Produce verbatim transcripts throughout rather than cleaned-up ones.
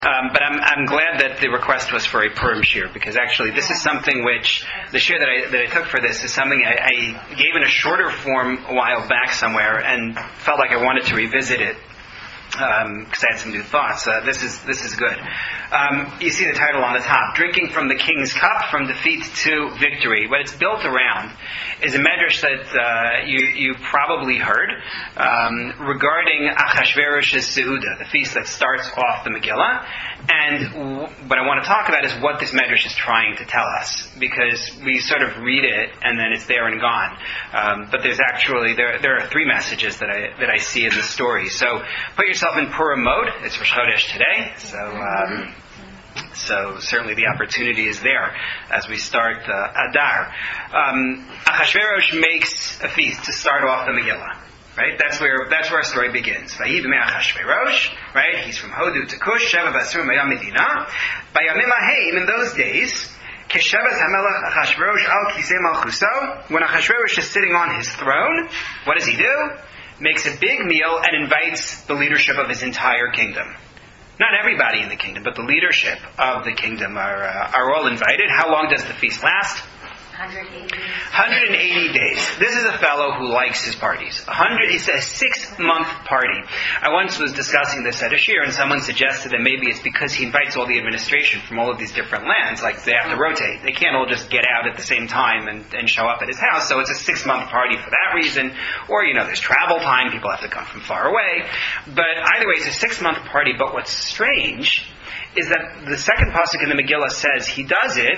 Um, but I'm, I'm glad that the request was for a Purim shir, because actually this is something which, the shir that I, that I took for this is something I, I gave in a shorter form a while back somewhere and felt like I wanted to revisit it because um, I had some new thoughts. Uh, this is this is good. Um, you see the title on the top, Drinking from the King's Cup, From Defeat to Victory. What it's built around is a medrash that uh, you, you probably heard um, regarding Achashverosh's Seuda, the feast that starts off the Megillah. And w- what I want to talk about is what this medrash is trying to tell us, because we sort of read it and then it's there and gone. Um, but there's actually, there there are three messages that I that I see in the story. So put yourself in Purim mode. It's Rosh Chodesh today, so um, so certainly the opportunity is there as we start uh, Adar. Um, Achashverosh makes a feast to start off the Megillah. Right, that's where that's where our story begins. Vayiv me'achashverosh, right? He's from Hodu to Cush, Sheva Basur Mayam Medina. Bayamim Ahim, in those days, Keshevet Hamelach Achashverosh al Kisei Malchuso. When Achashverosh is sitting on his throne, what does he do? Makes a big meal and invites the leadership of his entire kingdom. Not everybody in the kingdom, but the leadership of the kingdom are uh, are all invited. How long does the feast last? one hundred eighty. one hundred eighty days. This is a fellow who likes his parties. one hundred, it's a six-month party. I once was discussing this at a shir, and someone suggested that maybe it's because he invites all the administration from all of these different lands. Like, they have to rotate. They can't all just get out at the same time and, and show up at his house. So it's a six-month party for that reason. Or, you know, there's travel time. People have to come from far away. But either way, it's a six-month party. But what's strange is that the second pasuk in the Megillah says he does it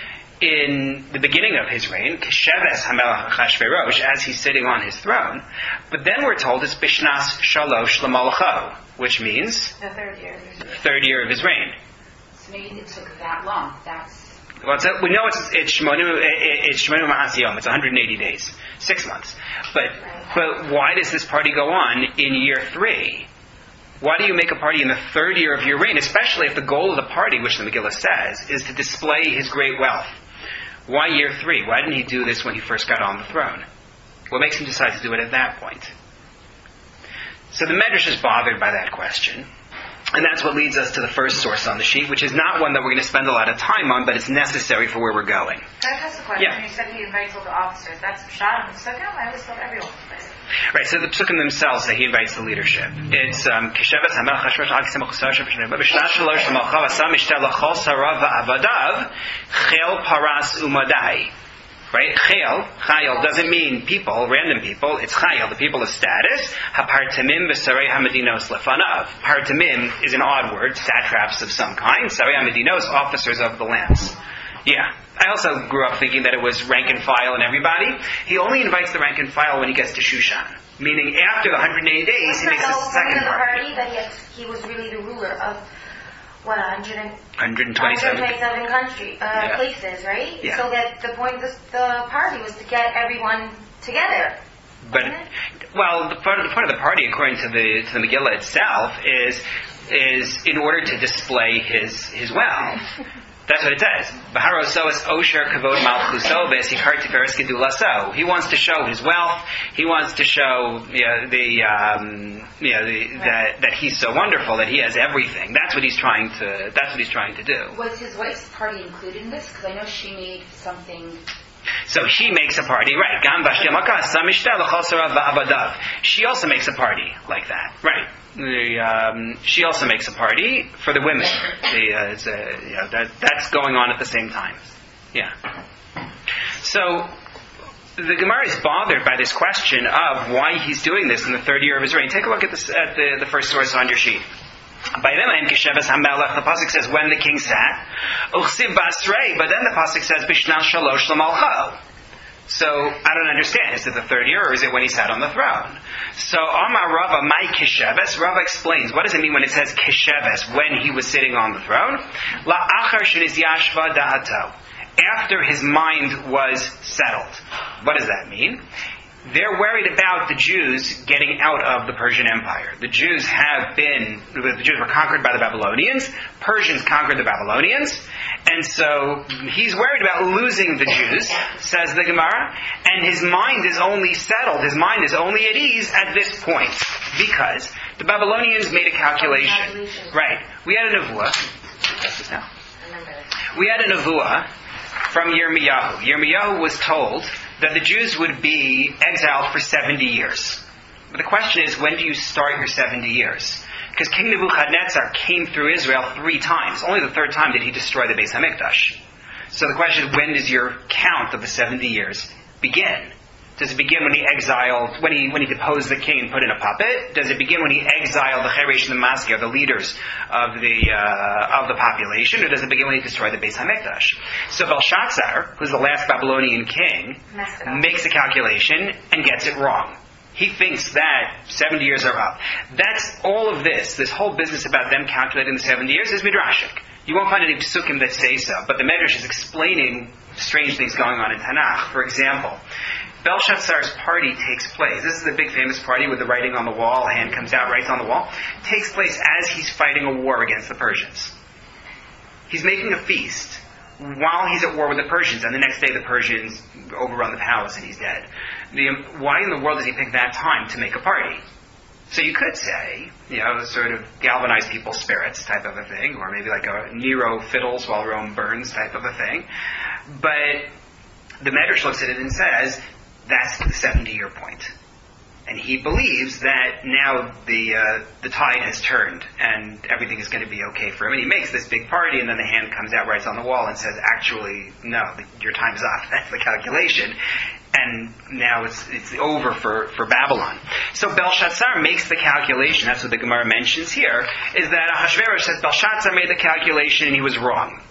in the beginning of his reign, Kesheves Hamelach Achashverosh, as he's sitting on his throne. But then we're told it's Bishnas Shalosh L'Malcho, which means the third year of his reign. Third year of his reign. So maybe it took that long. That's well, it's a, we know it's it's Shmonu it's Shmonu Ma'asiyom. It's one hundred eighty days, six months. But but why does this party go on in year three? Why do you make a party in the third year of your reign, especially if the goal of the party, which the Megillah says, is to display his great wealth? Why year three? Why didn't he do this when he first got on the throne? What makes him decide to do it at that point? So the Medrash is bothered by that question. And that's what leads us to the first source on the sheet, which is not one that we're going to spend a lot of time on, but it's necessary for where we're going. Can I ask a question? Yeah. When you said he invites all the officers, that's Pshat and Psukim? I always thought everyone was invited. Right, so the Psukim themselves say he invites the leadership. It's um, Keshevet Hamelach Achashverosh al Kisei Malchuso B'Shnas Shalosh L'Malcho Asa Mishteh L'Chol Sarav V'Avadav Chel Paras Umadai. Right? Chayil, Chayil doesn't mean people, random people. It's Chayil, the people of status. Hapartamim v'sarei hamedinos lefanav. Partamim is an odd word, satraps of some kind. Sarei hamedinos, officers of the lands. Yeah. I also grew up thinking that it was rank and file and everybody. He only invites the rank and file when he gets to Shushan. Meaning after the one hundred eighty days, he makes a second party. party that he, had, he was really the ruler of what, one hundred twenty-seven country, uh, yeah. places, right? Yeah. So that the point of this, the party was to get everyone together. But, well, the part, of, the part of the party, according to the to the Megillah itself, is is in order to display his his wealth. That's what it says. He wants to show his wealth. He wants to show you know, the um, you know the, that that he's so wonderful, that he has everything. That's what he's trying to. That's what he's trying to do. Was his wife's party included in this? Because I know she made something. So she makes a party, right? She also makes a party like that, right? The, um, she also makes a party for the women. The, uh, it's, uh, you know, that, that's going on at the same time. Yeah. So the Gemara is bothered by this question of why he's doing this in the third year of his reign. Take a look at, this, at the, the first source on your sheet. By then, the pasuk says when the king sat. But then the pasuk says Bishnas Shalosh L'Malcho. So I don't understand. Is it the third year or is it when he sat on the throne? So Amar Rava Mai Kesheves. Rava explains what does it mean when it says Kesheves, when he was sitting on the throne. La'achar sheniz yashva da'ato. After his mind was settled. What does that mean? They're worried about the Jews getting out of the Persian Empire. The Jews have been, the Jews were conquered by the Babylonians. Persians conquered the Babylonians. And so he's worried about losing the Jews, says the Gemara. And his mind is only settled, his mind is only at ease at this point. Because The Babylonians made a calculation. Right. We had a nevuah. We had a nevuah from Yirmiyahu. Yirmiyahu was told that the Jews would be exiled for seventy years. But the question is, when do you start your seventy years? Because King Nebuchadnezzar came through Israel three times. Only the third time did he destroy the Beis Hamikdash. So the question is, when does your count of the seventy years begin? Does it begin when he exiled, when he when he deposed the king and put in a puppet? Does it begin when he exiled the Cheresh and the Maskeh, the leaders of the uh, of the population, or does it begin when he destroyed the Beis Hamikdash? So Belshazzar, who's the last Babylonian king, makes a calculation and gets it wrong. He thinks that seventy years are up. That's all of this. This whole business about them calculating the seventy years is midrashic. You won't find any psukim that say so, but the Medrash is explaining strange things going on in Tanakh. For example, Belshazzar's party takes place. This is the big famous party with the writing on the wall. A hand comes out, writes on the wall. It takes place as he's fighting a war against the Persians. He's making a feast while he's at war with the Persians, and the next day the Persians overrun the palace and he's dead. The, why in the world does he pick that time to make a party? So you could say, you know, sort of galvanize people's spirits type of a thing, or maybe like a Nero fiddles while Rome burns type of a thing. But the Medrash looks at it and says, that's the seventy-year point. And he believes that now the uh, the tide has turned and everything is going to be okay for him. And he makes this big party, and then the hand comes out, writes on the wall, and says, actually, no, the, your time's up. That's the calculation. And now it's it's over for, for Babylon. So Belshazzar makes the calculation. That's what the Gemara mentions here, is that Ahasuerus says Belshazzar made the calculation and he was wrong.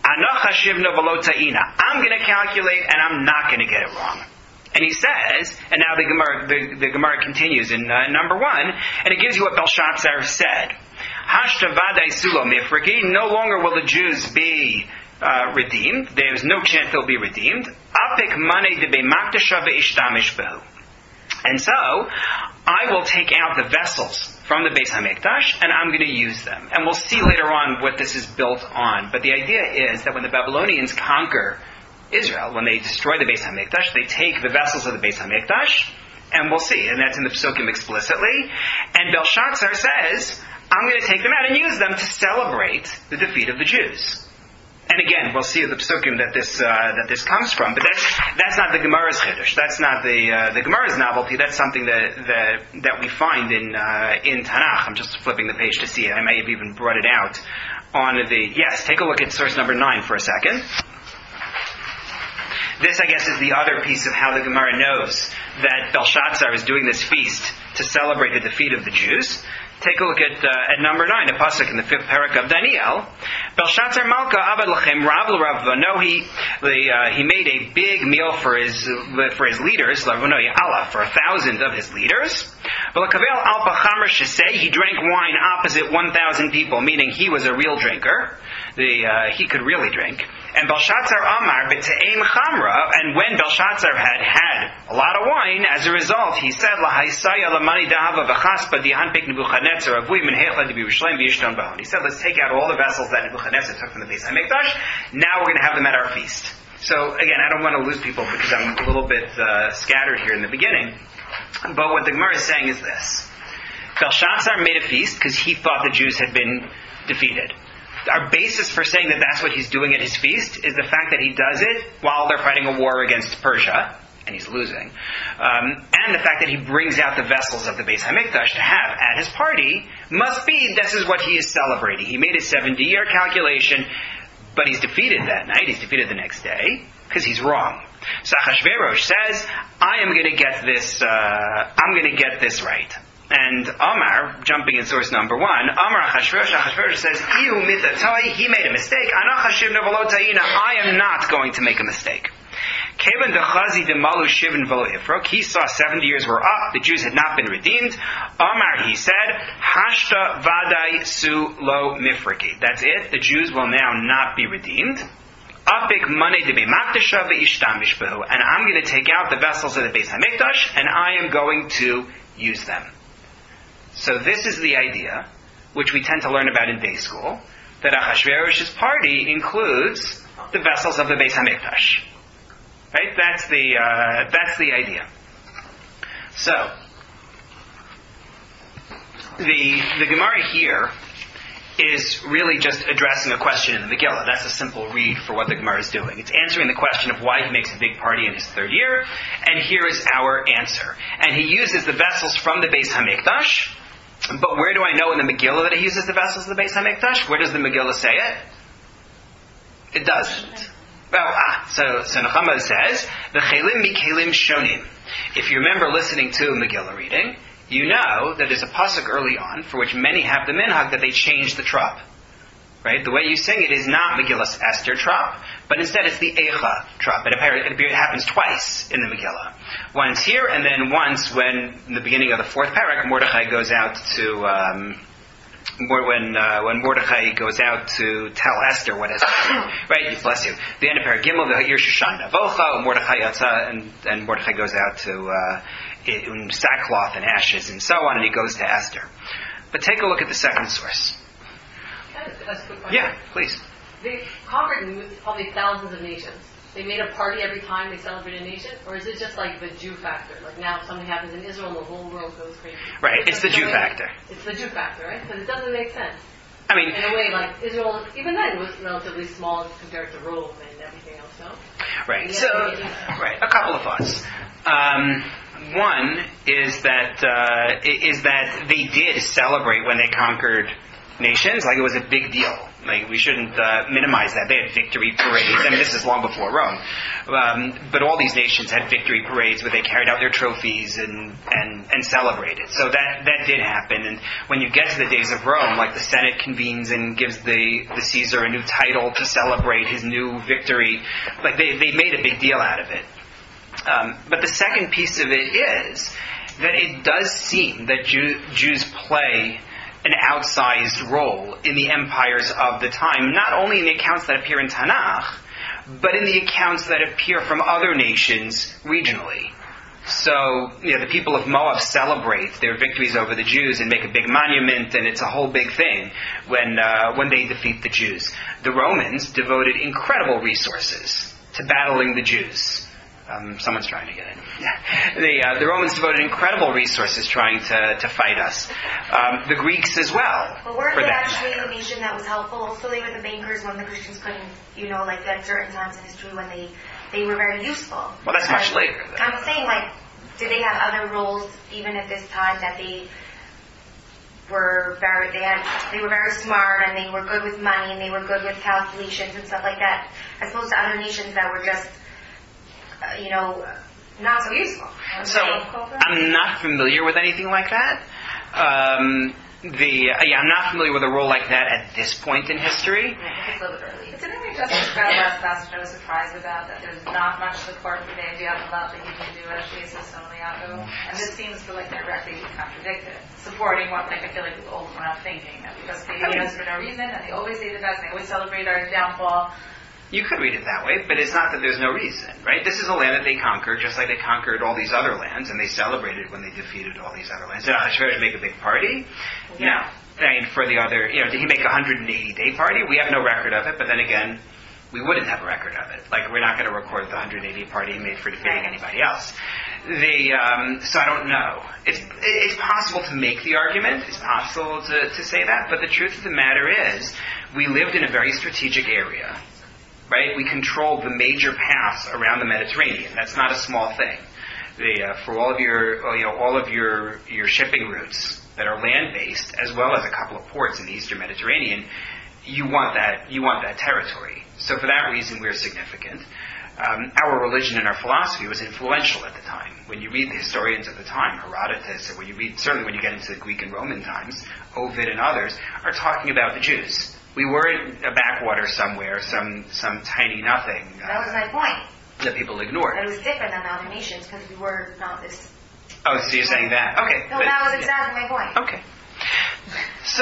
I'm going to calculate and I'm not going to get it wrong. And he says, and now the Gemara, the, the Gemara continues in uh, number one, and it gives you what Belshazzar said. Hashta vadai sulo mifriki, no longer will the Jews be uh, redeemed. There's no chance they'll be redeemed. Apik mane de bemakdasha ve'ishtamish behu. And so, I will take out the vessels from the Beis Hamikdash, and I'm going to use them. And we'll see later on what this is built on. But the idea is that when the Babylonians conquer Israel, when they destroy the Beis Hamikdash, they take the vessels of the Beis Hamikdash, and we'll see, and that's in the Psukim explicitly. And Belshazzar says, I'm going to take them out and use them to celebrate the defeat of the Jews. And again, we'll see the Psukim that this uh, that this comes from, but that's that's not the Gemara's Chiddush. That's not the uh, the Gemara's novelty. That's something that that, that we find in uh, in Tanakh. I'm just flipping the page to see it. I may have even brought it out on the yes. Take a look at source number nine for a second. This, I guess, is the other piece of how the Gemara knows that Belshazzar is doing this feast to celebrate the defeat of the Jews. Take a look at uh, at number nine, a pasuk in the fifth parak of Daniel. Belshazzar Malka Abad Lachem Rav Rav No, he the, uh, he made a big meal for his uh, for his leaders, Lavonoi Allah, for a thousand of his leaders. Balakavel Alpa Chamr Shesei, he drank wine opposite one thousand people, meaning he was a real drinker. The uh, he could really drink. And Belshazzar Amar B'Te'em Chamra, and when Belshazzar had had a lot of wine, as a result, he said, Lahaisaya Lamani Dahava V'Chaspa Dihan Pek Nebuchadnezzar Avui Min Heichla Debi Yerushalayim V'Yishton Bahon. He said, let's take out all the vessels that Nebuchadnezzar took from the Beis Hamikdash. Now we're going to have them at our feast. So again, I don't want to lose people because I'm a little bit uh, scattered here in the beginning. But what the Gemara is saying is this: Belshazzar made a feast because he thought the Jews had been defeated. Our basis for saying that that's what he's doing at his feast is the fact that he does it while they're fighting a war against Persia, and he's losing, um, and the fact that he brings out the vessels of the Beis Hamikdash to have at his party must be this is what he is celebrating. He made a seventy-year calculation, but he's defeated that night. He's defeated the next day because he's wrong. So Ahasuerus says, "I am going to get this. Uh, I'm going to get this right." And Amar, jumping in source number one, Amar Achashverosh, Achashverosh says, Ihu mitatai, he made a mistake. I am not going to make a mistake. Kevan dechazi demalu shivin velo ifrok. He saw seventy years were up. The Jews had not been redeemed. Amar, he said, Hashta vadai su lo mifriki. That's it. The Jews will now not be redeemed. Apik mane de bemakdasha ve'ishtamish behu. And I'm going to take out the vessels of the Beis Hamikdash, and I am going to use them. So this is the idea, which we tend to learn about in day school, that Ahasuerus' party includes the vessels of the Beis Hamikdash. Right? That's the uh, that's the idea. So the the Gemara here is really just addressing a question in the Megillah. That's a simple read for what the Gemara is doing. It's answering the question of why he makes a big party in his third year, and here is our answer. And he uses the vessels from the Beis HaMikdash, but where do I know in the Megillah that he uses the vessels of the Beis HaMikdash? Where does the Megillah say it? It doesn't. Well, ah, so, so Nechama says, the Chelim Mikelim Shonim. If you remember listening to Megillah reading, you know that there's a pasuk early on for which many have the minhag that they change the trop. Right? The way you sing it is not Megillah's Esther trop, but instead it's the Eicha trop. It, it, it happens twice in the Megillah. Once here, and then once when, in the beginning of the fourth parak, Mordechai goes out to, um, when uh, when Mordechai goes out to tell Esther what has happened. Right? Bless you. The end of parak Gimel, the Yer Shoshana Avocha, Mordechai Yatza, and, and Mordechai goes out to, uh, in sackcloth and ashes and so on, and he goes to Esther. But take a look at the second source. That's a quick question. Yeah, please. They conquered probably thousands of nations. They made a party every time they celebrate a nation? Or is it just like the Jew factor? Like now if something happens in Israel, the whole world goes crazy. Right, it's the Jew factor. It's the Jew factor, right? Because it doesn't make sense. I mean, in a way, like Israel, even then, was relatively small compared to Rome and everything else, no? Right, so, right, a couple of thoughts. Um, one is that uh, is that they did celebrate when they conquered nations, like it was a big deal. Like we shouldn't uh, minimize that. They had victory parades. I mean, this is long before Rome, um, but all these nations had victory parades where they carried out their trophies and, and and celebrated. So that that did happen. And when you get to the days of Rome, like the Senate convenes and gives the the Caesar a new title to celebrate his new victory, like they they made a big deal out of it. Um, but the second piece of it is that it does seem that Jew, Jews play an outsized role in the empires of the time, not only in the accounts that appear in Tanakh, but in the accounts that appear from other nations regionally. So, you know, the people of Moab celebrate their victories over the Jews and make a big monument, and it's a whole big thing when uh, when they defeat the Jews. The Romans devoted incredible resources to battling the Jews. Um, someone's trying to get in. the, uh, the Romans devoted incredible resources trying to, to fight us. Um, the Greeks as well. But weren't for they that actually matter. a nation that was helpful? Also, they were the bankers when the Christians couldn't, you know, like at certain times in history when they, they were very useful. Well, that's much and later. Though. I'm saying, like, did they have other roles even at this time that they were very, they had, they were very smart and they were good with money and they were good with calculations and stuff like that, as opposed to other nations that were just, Uh, you know, not so useful. So, I'm not familiar with anything like that. Um, the uh, yeah, I'm not familiar with a role like that at this point in history. It's a little bit early. But didn't we just describe last passage I was surprised about, that there's not much support for the idea of love that you can do as Jesus only Yaakov? And this seems to like directly be contradicted, supporting what like I feel like we've all grown up thinking, that because they hate us for no reason, and they always say the best, and they always celebrate our downfall. You could read it that way, but it's not that there's no reason, right? This is a land that they conquered, just like they conquered all these other lands, and they celebrated when they defeated all these other lands. Did Ahasuerus make a big party? Yeah. No. I mean, for the other, you know, did he make a one hundred eighty day party? We have no record of it, but then again, we wouldn't have a record of it. Like, we're not going to record the one hundred eighty party he made for defeating anybody else. The, um, so I don't know. It's, it's possible to make the argument. It's possible to, to say that, but the truth of the matter is, we lived in a very strategic area. Right, we controlled the major paths around the Mediterranean. That's not a small thing. The, uh, for all of your, you know, all of your your shipping routes that are land-based, as well as a couple of ports in the Eastern Mediterranean, you want that you want that territory. So for that reason, we're significant. Um, our religion and our philosophy was influential at the time. When you read the historians of the time, Herodotus, or when you read, certainly when you get into the Greek and Roman times, Ovid and others are talking about the Jews. We weren't a backwater somewhere, some some tiny nothing. Uh, that was my point. That people ignored. It was different than other nations because we were not this. Oh, so you're saying that? Okay. No, but, that was exactly yeah. my point. Okay. So,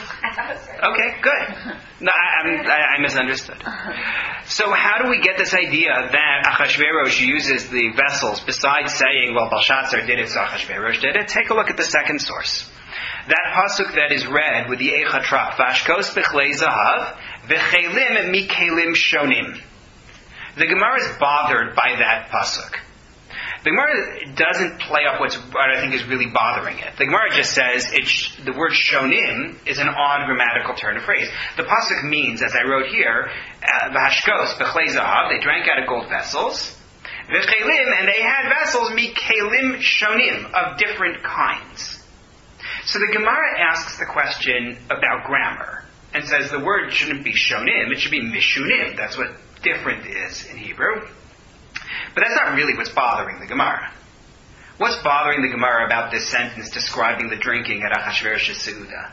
okay, good. No, I, I, I misunderstood. So how do we get this idea that Achashverosh uses the vessels besides saying, well, Belshazzar did it, so Achashverosh did it? Take a look at the second source. That pasuk that is read with the Eicha Trop, Vashkos Bechlei Zahav, V'chelim Mikelim Shonim. The Gemara is bothered by that pasuk. The Gemara doesn't play up what's, what I think is really bothering it. The Gemara just says it's, the word shonim is an odd grammatical turn of phrase. The pasuk means, as I wrote here, v'hashkos b'chlei zahav, they drank out of gold vessels, v'chelim, and they had vessels mikelim shonim, of different kinds. So the Gemara asks the question about grammar, and says the word shouldn't be shonim, it should be mishunim. That's what different is in Hebrew. But that's not really what's bothering the Gemara. What's bothering the Gemara about this sentence describing the drinking at Achashverosh's Seudah?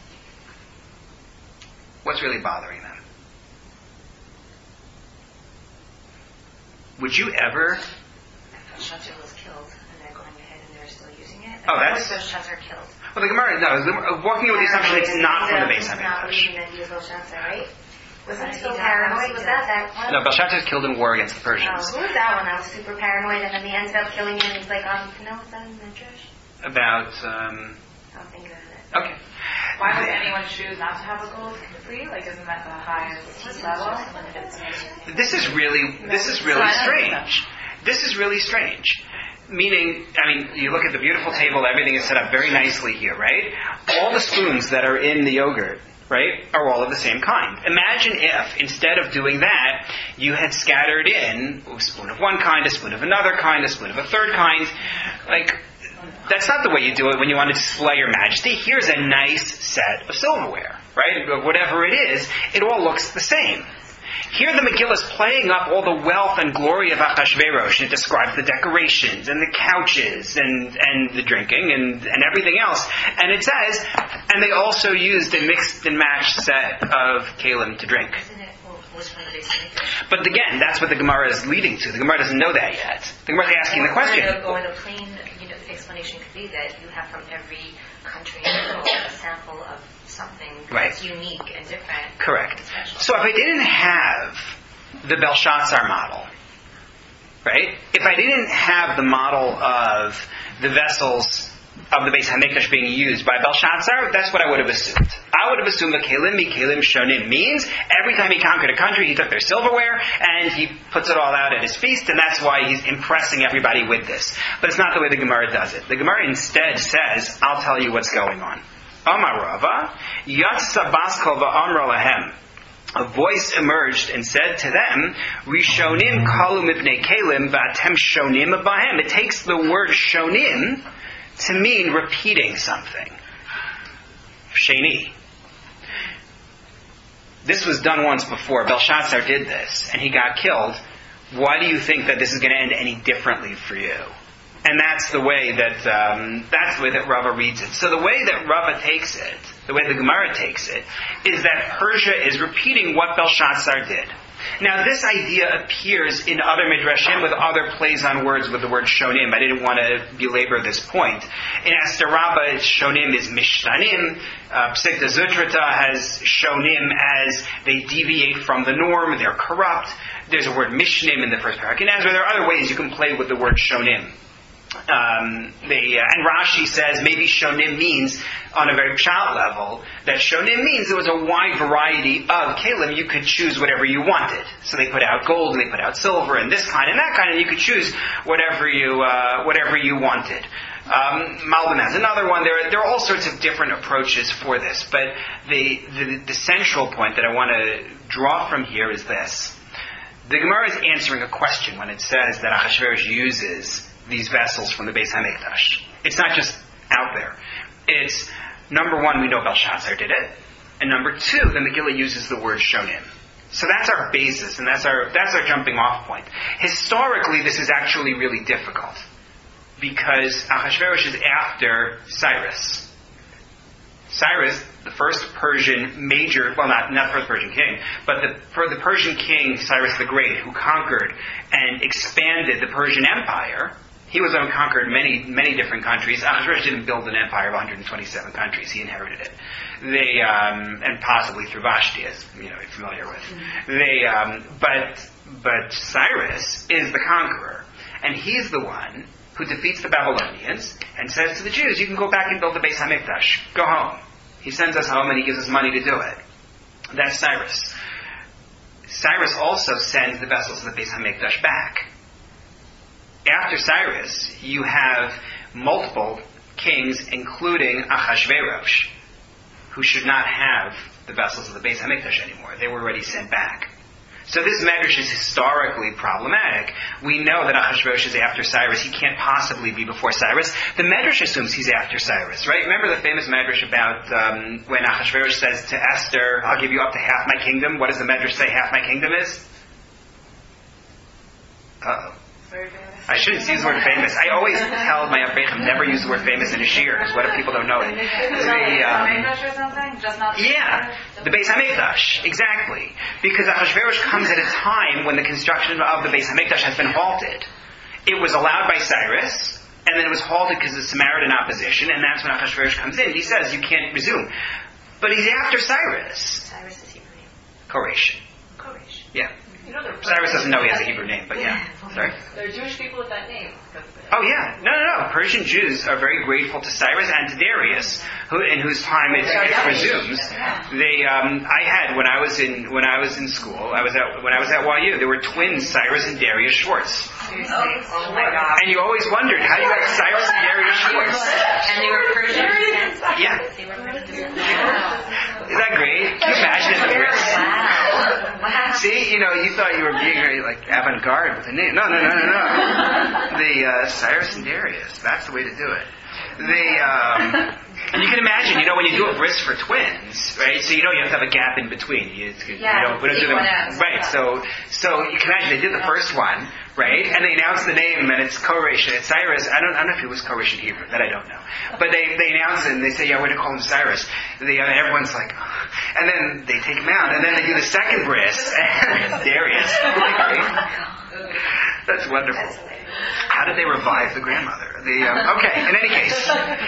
What's really bothering them? Would you ever... Belshazzar was killed, and they're going ahead and they're still using it. Oh, that's... Belshazzar killed. Well, the Gemara, no, the, walking with the assumption it's not from the Beis Not HaMikdash. believing that he was Belshazzar, right? Wasn't he so paranoid? Was that that one? No, Belshazzar was killed in war against the Persians. Oh, who was that one? I was super paranoid, and then they ended up killing him. He's like, um, no, is that in Midrash? About, um... I'll think of it. Okay. Why would anyone choose not to have a gold complete? Like, isn't that the highest level? This is really, this is really strange. This is really strange. Meaning, I mean, you look at the beautiful table, everything is set up very nicely here, right? All the spoons that are in the yogurt, right, are all of the same kind. Imagine if, instead of doing that, you had scattered in a spoon of one kind, a spoon of another kind, a spoon of a third kind. Like, that's not the way you do it when you want to display your majesty. Here's a nice set of silverware, right? Whatever it is, it all looks the same. Here the Megillah is playing up all the wealth and glory of Achashverosh. It describes the decorations and the couches and, and the drinking and, and everything else. And it says, and they also used a mixed and matched set of kalim to drink. But again, that's what the Gemara is leading to. The Gemara doesn't know that yet. The Gemara is asking the question. Or the plain you know, explanation could be that you have from every country a sample of something right. that's unique and different. Correct. And so if I didn't have the Belshazzar model, right? If I didn't have the model of the vessels of the Beis HaMikdash being used by Belshazzar, that's what I would have assumed. I would have assumed that Kelim Mikelim Shonim means every time he conquered a country, he took their silverware and he puts it all out at his feast, and that's why he's impressing everybody with this. But it's not the way the Gemara does it. The Gemara instead says, I'll tell you what's going on. Amar Rava, Yatsa Baskal va'amra lahem. A voice emerged and said to them, Rishonim kalu mibnei kelim va'atem shonim bahem. It takes the word shonim to mean repeating something. Sheni. This was done once before. Belshazzar did this, and he got killed. Why do you think that this is going to end any differently for you? And that's the way that um, that's the way that Rava reads it. So the way that Rava takes it, the way the Gemara takes it, is that Persia is repeating what Belshazzar did. Now this idea appears in other midrashim with other plays on words with the word shonim. I didn't want to belabor this point. In Esther Rabbah, shonim is mishtanim. Uh, Psikta Zutrata has shonim as they deviate from the norm, they're corrupt. There's a word mishnim in the first parak. And as there are other ways you can play with the word shonim. Um, they, uh, and Rashi says maybe shonim means, on a very pshat level, that shonim means there was a wide variety of kalim. You could choose whatever you wanted. So they put out gold, and they put out silver, and this kind and that kind, and you could choose whatever you uh, whatever you wanted. Um, Malbim has another one. There are, there are all sorts of different approaches for this, but the, the the central point that I want to draw from here is this: the Gemara is answering a question when it says that Achashverosh uses these vessels from the Beis HaMikdash. It's not just out there. It's, number one, we know Belshazzar did it, and number two, the Megillah uses the word shonim. So that's our basis, and that's our that's our jumping off point. Historically, this is actually really difficult, because Achashverosh is after Cyrus. Cyrus, the first Persian major, well not, not the first Persian king, but the, for the Persian king, Cyrus the Great, who conquered and expanded the Persian Empire. He was on conquered many, many different countries. Ahasuerus didn't build an empire of one hundred twenty-seven countries. He inherited it. They, um, and possibly through Vashti, as you know, you're familiar with. Mm-hmm. They, um, but, but Cyrus is the conqueror. And he's the one who defeats the Babylonians and says to the Jews, you can go back and build the Beis HaMikdash. Go home. He sends us home and he gives us money to do it. That's Cyrus. Cyrus also sends the vessels of the Beis HaMikdash back. after Cyrus, you have multiple kings, including Achashverosh, who should not have the vessels of the Beis HaMikdash anymore. They were already sent back. So this medrash is historically problematic. We know that Achashverosh is after Cyrus. He can't possibly be before Cyrus. The medrash assumes he's after Cyrus, right? Remember the famous medrash about um, when Achashverosh says to Esther, I'll give you up to half my kingdom. What does the medrash say half my kingdom is? Uh-oh. I shouldn't use the word famous. I always tell my Avreichim never use the word famous in a shir, because what if people don't know it? The, um, or something? Just not yeah, the Beis HaMikdash, exactly. Because Achashverosh comes at a time when the construction of the Beis HaMikdash has been halted. It was allowed by Cyrus, and then it was halted because of Samaritan opposition, and that's when Achashverosh comes in. He says, you can't resume. But he's after Cyrus. Cyrus is Hebrew name. Koresh. Koresh. Yeah. You know, there are Cyrus doesn't know he has a Hebrew name, but yeah. Sorry? There are Jewish people with that name. Oh yeah, no, no, no. Persian Jews are very grateful to Cyrus and to Darius, who, in whose time it, it resumes. They, um, I had when I was in when I was in school. I was at when I was at Y U. There were twins, Cyrus and Darius Schwartz. Oh my God. And you always wondered how you got Cyrus and Darius Schwartz. And they were Persian descent. Yeah, They were Persian descent. is that great? Can you imagine if it was? Wow. See, you know, you thought you were being very like avant-garde with the name. No, no, no, no, no. The uh, Cyrus and Darius. That's the way to do it. The um, and you can imagine, you know, when you do a bris for twins, right? So you know you have to have a gap in between. You, you Yeah, know, we don't do them, right? So, so you can imagine they did the first one, right? And they announced the name, and it's Koresh, and it's Cyrus. I don't, I don't know if it was Koresh in Hebrew. That I don't know. But they they announce it, and they say, yeah, we're going to call him Cyrus. They, and everyone's like, oh. And then they take him out, and then they do the second bris, and it's Darius. That's wonderful. How did they revive the grandmother? The um, okay. In any case,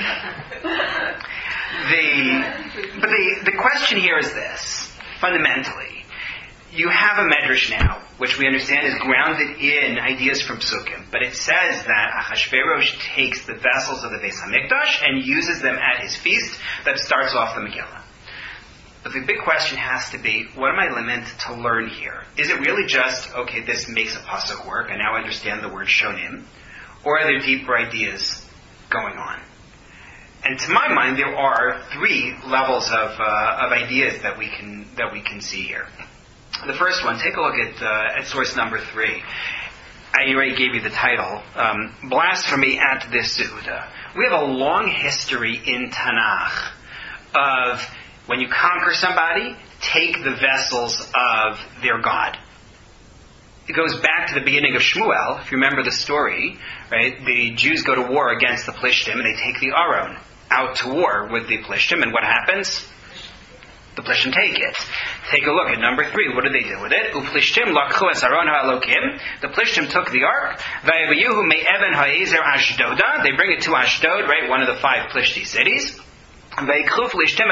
the but the the question here is this: fundamentally, you have a medrash now, which we understand is grounded in ideas from Psukim, but it says that Achashverosh takes the vessels of the Beis Hamikdash and uses them at his feast that starts off the Megillah. But the big question has to be, what am I meant to learn here? Is it really just, okay, this makes a pasuk work, I now understand the word shonim? Or are there deeper ideas going on? And to my mind, there are three levels of uh, of ideas that we can that we can see here. The first one, take a look at uh, at source number three. I already gave you the title, um, Blasphemy at the Suda. We have a long history in Tanakh of when you conquer somebody, take the vessels of their god. It goes back to the beginning of Shmuel. If you remember the story, right? The Jews go to war against the Plishtim, and they take the Aron out to war with the Plishtim, and what happens? The Plishtim take it. Take a look at number three. What do they do with it? Uplishtim lakhu es Aron ha'elokim. The Plishtim took the ark. Vayavayuhu me'even ha'ezer Ashdoda. They bring it to Ashdod, right? One of the five Plishti cities. They put it into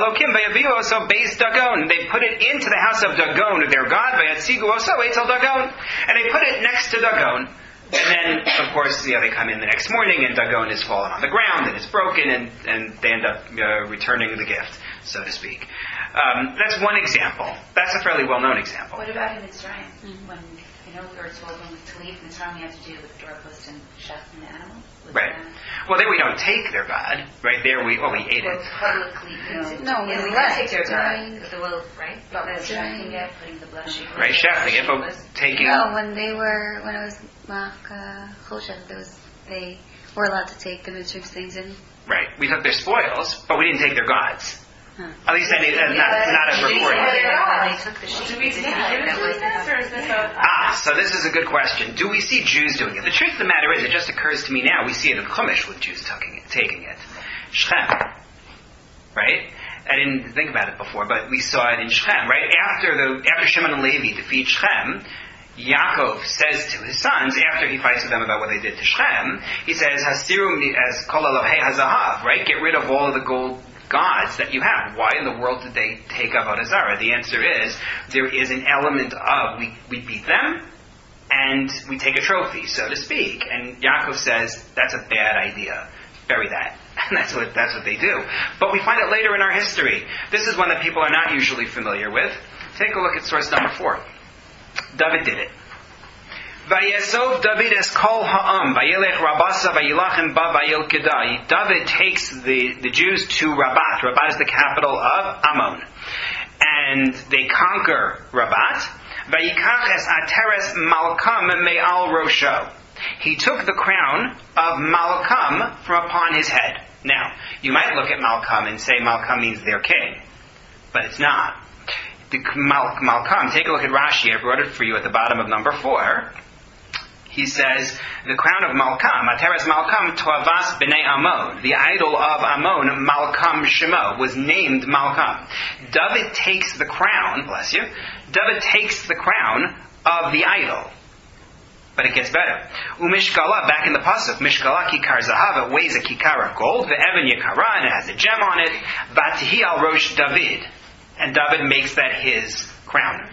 the house of Dagon, their god, and they put it next to Dagon. And then, of course, yeah, they come in the next morning, and Dagon is fallen on the ground, and it's broken, and, and they end up uh, returning the gift, so to speak. Um, that's one example. That's a fairly well-known example. What about in Mitzrayim? Mm-hmm. When, you know, we were told when to leave Mitzrayim, we have to do with doorpost and chef and animal? Right. Well, there we don't take their god. Right there, we well, we ate it. Publicly, you know. No, yeah, we right. can take their God. The will, right? But we're shafting it, putting the blood. Right, shafting it, but taking. No, when they were, when I was Ma'aka Choshev, there was, they were allowed to take the Mitzrayim things in. Right. We took their spoils, but we didn't take their gods. Huh. At least I mean, uh, not, not as recorded. They took the sheep. Do we see Jews doing this, or is this a... Ah, so this is a good question. Do we see Jews doing it? The truth of the matter is, it just occurs to me now, we see it in Chumash with Jews taking it. Taking it. Shechem. Right? I didn't think about it before, but we saw it in Shechem, right? After the after Shimon and Levi defeat Shechem, Yaakov says to his sons, after he fights with them about what they did to Shechem, he says, Hasiru as kol elohei hazahav, right? Get rid of all of the gold gods that you have. Why in the world did they take Avodah Zarah? The answer is, there is an element of, we, we beat them, and we take a trophy, so to speak. And Yaakov says, that's a bad idea. Bury that. And that's what, that's what they do. But we find it later in our history. This is one that people are not usually familiar with. Take a look at source number four. David did it. Vayesov David es kol ha'am, vayelech Rabasa vayilachem ba vayil kedai. David takes the, the Jews to Rabat. Rabat is the capital of Ammon. And they conquer Rabat. Vayikach es ateres malkam me'al rosho. He took the crown of Malkam from upon his head. Now, you might look at Malkam and say Malkam means their king. But it's not. The Mal- Malkam, take a look at Rashi. I brought it for you at the bottom of number four. He says, the crown of Malkam, Ateres Malkam Toavas B'nai Ammon, the idol of Ammon, Malkam Shemo, was named Malkam. David takes the crown, bless you, David takes the crown of the idol. But it gets better. Umishkala, back in the pasuk, Mishkala kikar zahav, it weighs a kikar of gold, the Evan Yikara, and it has a gem on it, Vatihi al Rosh David. And David makes that his crown.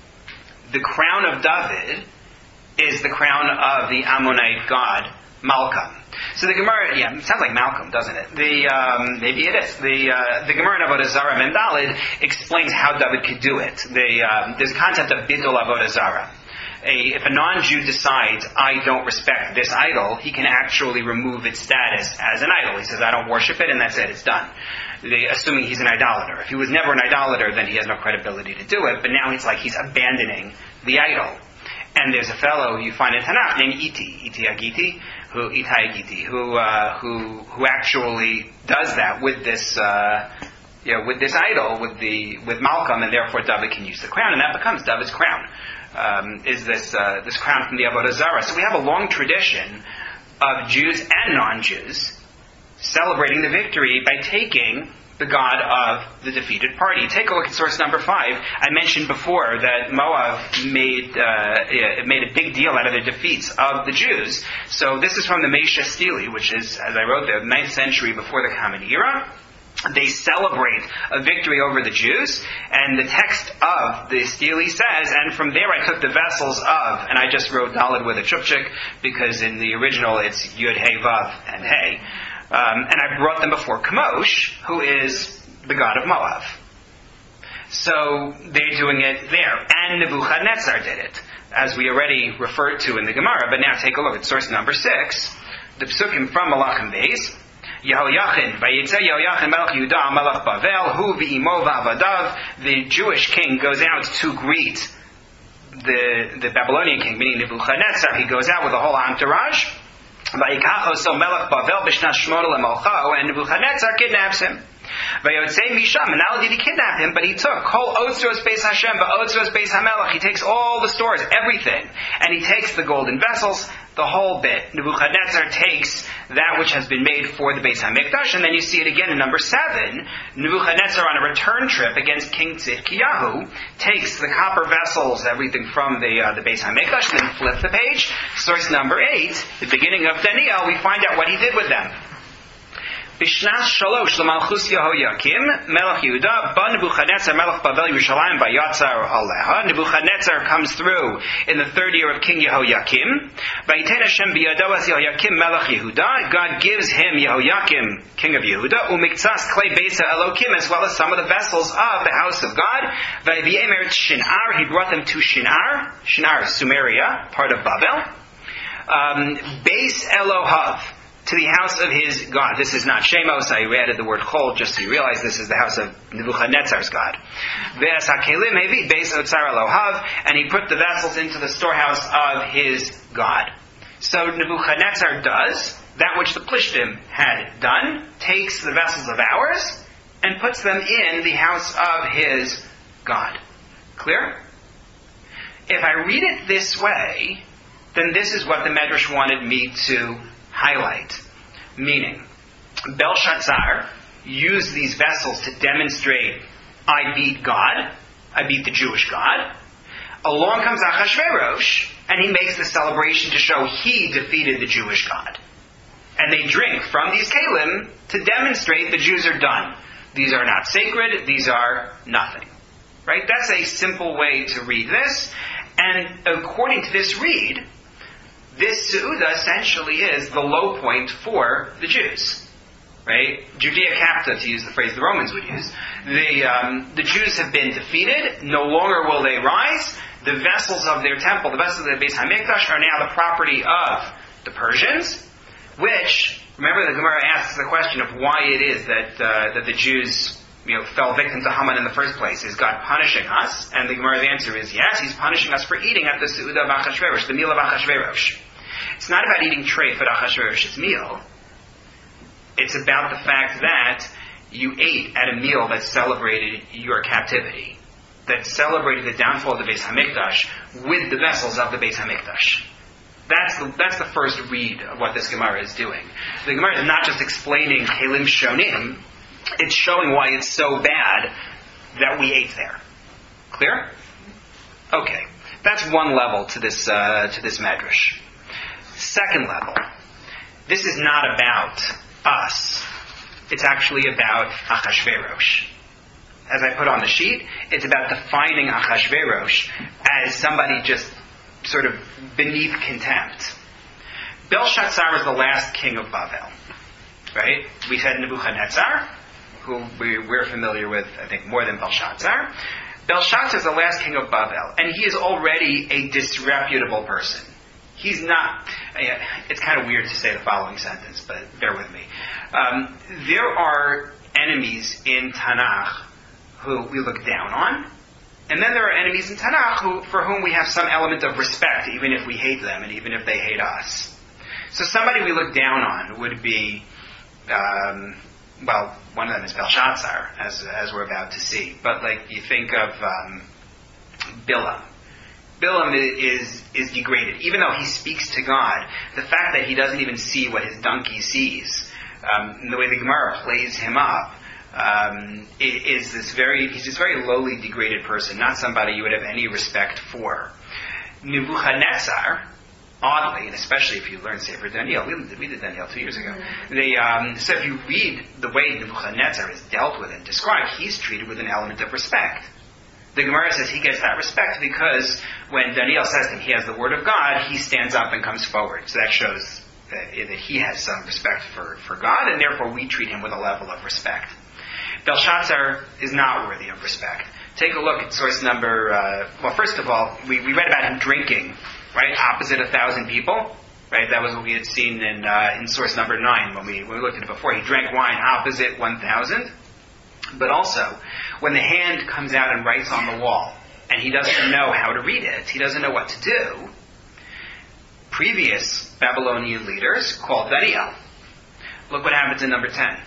The crown of David is the crown of the Ammonite god, Malkam. So the Gemara, yeah, it sounds like Malcolm, doesn't it? The um, maybe it is. The uh, the Gemara in Avodah Zarah Mendalid explains how David could do it. The, um, there's a concept of Bidul Avodah Zarah. A, if a non-Jew decides, I don't respect this idol, he can actually remove its status as an idol. He says, I don't worship it, and that's it, it's done. They, assuming he's an idolater. If he was never an idolater, then he has no credibility to do it, but now it's like he's abandoning the idol. And there's a fellow you find in Tanakh named Iti, Iti Agiti, who, Itai Agiti, who, uh, who, who actually does that with this, uh, you know, with this idol, with the, with Malcolm, and therefore David can use the crown, and that becomes David's crown. Um, is this uh, this crown from the Avodah Zarah. So we have a long tradition of Jews and non-Jews celebrating the victory by taking the god of the defeated party. Take a look at source number five. I mentioned before that Moab made uh, made a big deal out of the defeats of the Jews. So this is from the Mesha Stele, which is, as I wrote there, the ninth century before the Common Era. They celebrate a victory over the Jews, and the text of the Stele says, and from there I took the vessels of, and I just wrote Daled with a chupchik, because in the original it's Yud, Hey, Vav, and Hey, um, and I brought them before Chemosh, who is the god of Moab. So they're doing it there, and Nebuchadnezzar did it, as we already referred to in the Gemara, but now take a look at source number six, the Psukim from Malachim Beis. Yehoiachin, Vayitze Yehoiachin Melech Yehuda Melech Bavel, Hu v'imo v'avadav. The Jewish king goes out to greet the the Babylonian king, meaning Nebuchadnezzar. He goes out with a whole entourage. Vayikacho so Melech Bavel b'shnas shmona lemalcha, and Nebuchadnezzar kidnaps him. Vayotzei misham, and not only did he kidnap him, but he took kol otzros beis Hashem, va'otzros beis Hamelech. He takes all the stores, everything, and he takes the golden vessels, the whole bit. Nebuchadnezzar takes that which has been made for the Beis HaMikdash, and then you see it again in number seven. Nebuchadnezzar, on a return trip against King Tzidkiyahu, takes the copper vessels, everything from the uh, the Beis HaMikdash, and then flip the page. Source number eight, the beginning of Daniel, we find out what he did with them. Bishnas shalosh l'malchus Yehoiakim Melech Yehuda ba Nebuchadnezzar Melech Bavel Yerushalayim bayatzar aleha. Nebuchadnezzar comes through in the third year of King Yehoiakim. Vayiten Hashem biyado as Yehoiakim Melech Yehuda. God gives him Yehoiakim, king of Yehuda, umiktsas klei beisa Elokim, as well as some of the vessels of the house of God. Vayviemer Shinar, he brought them to Shinar. Shinar, Sumeria, part of Babel. Um, Beis Elohav, to the house of his God. This is not Shemos. I added the word Chol just so you realize this is the house of Nebuchadnezzar's God. Be'as HaKelim Hevi, Beis Otzar Elohav, and he put the vessels into the storehouse of his God. So Nebuchadnezzar does that which the Plishtim had done, takes the vessels of ours, and puts them in the house of his God. Clear? If I read it this way, then this is what the Medrash wanted me to highlight. Meaning, Belshazzar used these vessels to demonstrate, I beat God, I beat the Jewish God. Along comes Achashverosh, and he makes the celebration to show he defeated the Jewish God. And they drink from these kalim to demonstrate the Jews are done. These are not sacred, these are nothing. Right? That's a simple way to read this. And according to this read, this Seudah essentially is the low point for the Jews. right? Judea captive, to use the phrase the Romans would use. The, um, the Jews have been defeated. No longer will they rise. The vessels of their temple, the vessels of the Beis HaMikdash, are now the property of the Persians, which, remember the Gemara asks the question of why it is that uh, that the Jews you know, fell victim to Haman in the first place. Is God punishing us? And the Gemara's answer is yes, He's punishing us for eating at the Seudah of Achashverosh, the meal of Achashverosh. It's not about eating treif at Achashverosh's meal. It's about the fact that you ate at a meal that celebrated your captivity, that celebrated the downfall of the Beis HaMikdash with the vessels of the Beis HaMikdash. That's the, that's the first read of what this Gemara is doing. The Gemara is not just explaining Kelim Shonim, it's showing why it's so bad that we ate there. Clear? Okay. That's one level to this, uh, to this Medrash. Second level. This is not about us. It's actually about Achashverosh. As I put on the sheet, it's about defining Achashverosh as somebody just sort of beneath contempt. Belshazzar was the last king of Bavel. Right? We said Nebuchadnezzar, who we're familiar with, I think, more than Belshazzar. Belshazzar is the last king of Bavel, and he is already a disreputable person. He's not, it's kind of weird to say the following sentence, but bear with me. Um, there are enemies in Tanakh who we look down on, and then there are enemies in Tanakh who, for whom we have some element of respect, even if we hate them and even if they hate us. So somebody we look down on would be, um, well, one of them is Belshazzar, as as we're about to see. But like you think of um, Bilam. Bilam is is degraded, even though he speaks to God. The fact that he doesn't even see what his donkey sees, um, and the way the Gemara plays him up, um, is this very he's this very lowly, degraded person, not somebody you would have any respect for. Nebuchadnezzar, oddly, and especially if you learn Sefer Daniel, we did, we did Daniel two years ago. Mm-hmm. They, um, so if you read the way Nebuchadnezzar is dealt with and described, he's treated with an element of respect. The Gemara says he gets that respect because when Daniel says to him he has the word of God, he stands up and comes forward. So that shows that, that he has some respect for, for God, and therefore we treat him with a level of respect. Belshazzar is not worthy of respect. Take a look at source number, uh, well, first of all, we, we read about him drinking, right, opposite a thousand people, right? That was what we had seen in uh, in source number nine when we, when we looked at it before. He drank wine opposite one thousand. But also, when the hand comes out and writes on the wall, and he doesn't know how to read it, he doesn't know what to do, previous Babylonian leaders called Daniel. Look what happens in number ten.